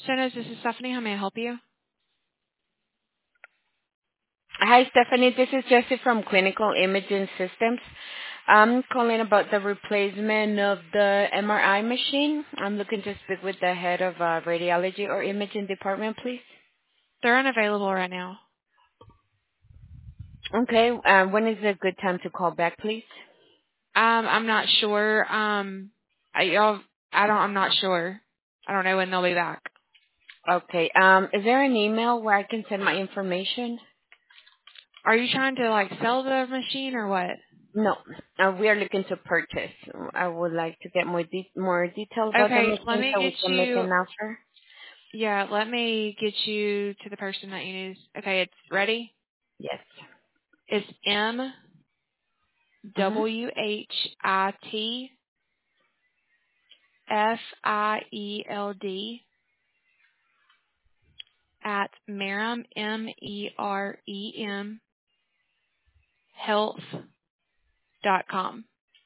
Sonos, this is Stephanie. How may I help you? Hi, Stephanie. This is Jessie from Clinical Imaging Systems. I'm calling about the replacement of the MRI machine. I'm looking to speak with the head of radiology or imaging department, please. They're unavailable right now. Okay. When is a good time to call back, please? I'm not sure. I'm not sure. I don't know when they'll be back. Okay. Is there an email where I can send my information? Are you trying to sell the machine or what? No. We are looking to purchase. I would like to get more details about the Okay, let machine me so we get can make you. an offer. Yeah, let me get you to the person that you need. Okay, it's ready. Yes. It's Mhm. MWHITFIELD at Merem MEREM health.com.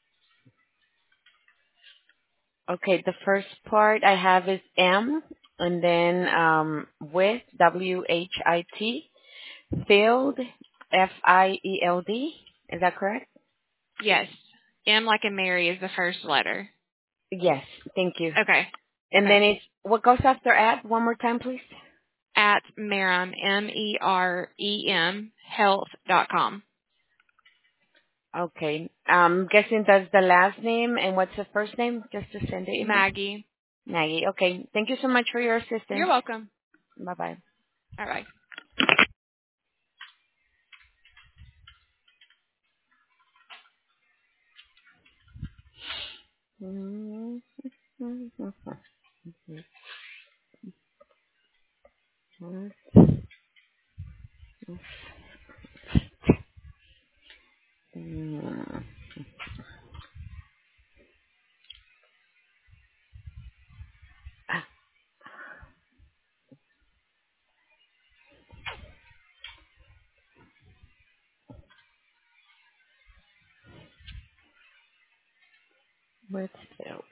Okay, the first part I have is M, and then with WHIT, field, FIELD. Is that correct? Yes. M like in Mary is the first letter. Yes, thank you. Okay. And Okay. then it's what goes after at? One more time, please. At Merem, MEREM, health.com. Okay. Guessing that's the last name, and what's the first name? Just to send the email. Maggie. Maggie. Okay. Thank you so much for your You're assistance. welcome. Bye bye. All right. What's the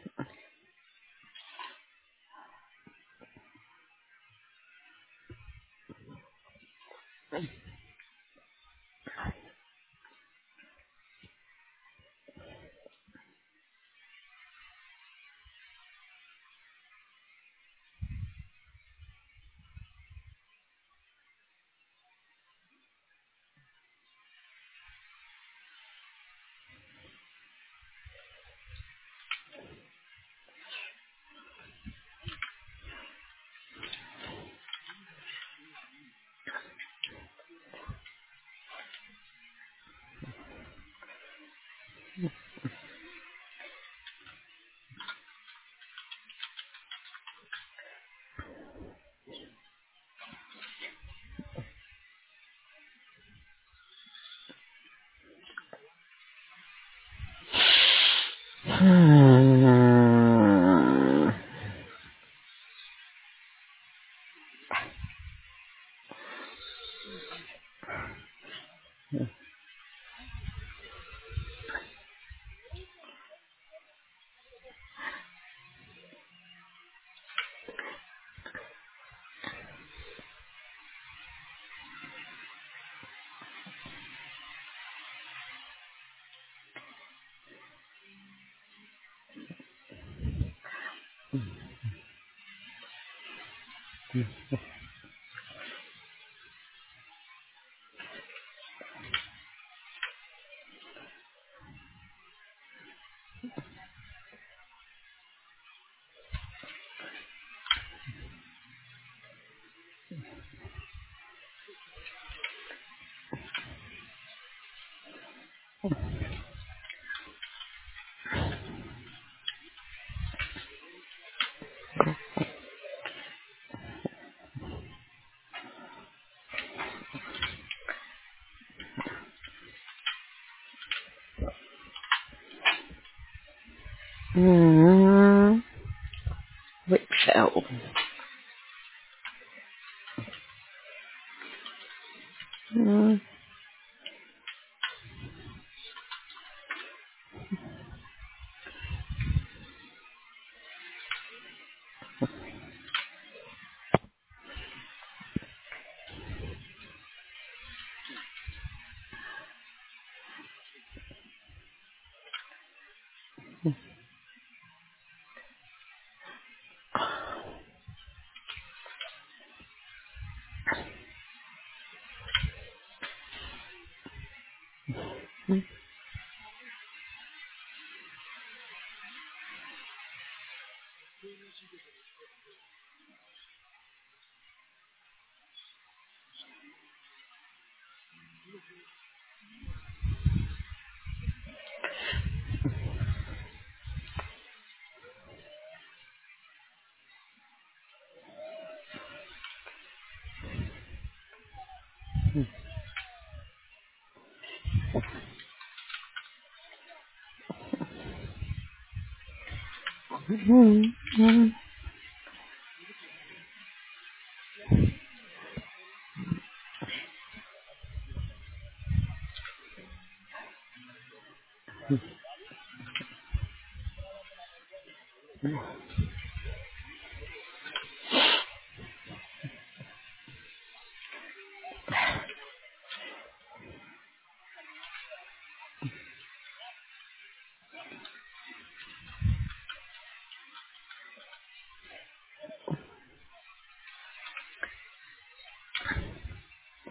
Whitfield.